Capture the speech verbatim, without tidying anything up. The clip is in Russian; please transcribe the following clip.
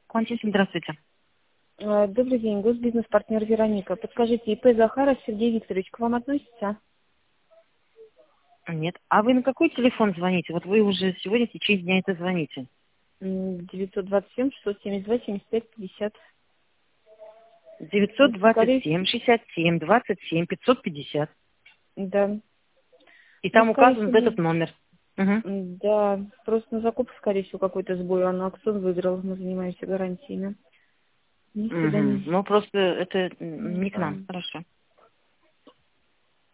Кончисим, здравствуйте. Э, Добрый день, госбизнес-партнер Вероника. Подскажите, ИП Захаров Сергей Викторович к вам относится? Нет. А вы на какой телефон звоните? Вот вы уже сегодня в течение дня это звоните. М, девятьсот двадцать семь шестьсот семьдесят два семьдесят пять пятьдесят. девятьсот Ну, двадцать скорее, семь шестьдесят семь двадцать семь пятьсот пятьдесят. да. И Ну, там скорее указан всего, вот этот не- номер. Угу. м, да. Просто на закупку, скорее всего, какой-то сбой. А на аукцион выиграл. Мы занимаемся гарантиями. Ни сюда, Угу. ни Ну, просто это м, Ну, не к да. нам. Хорошо.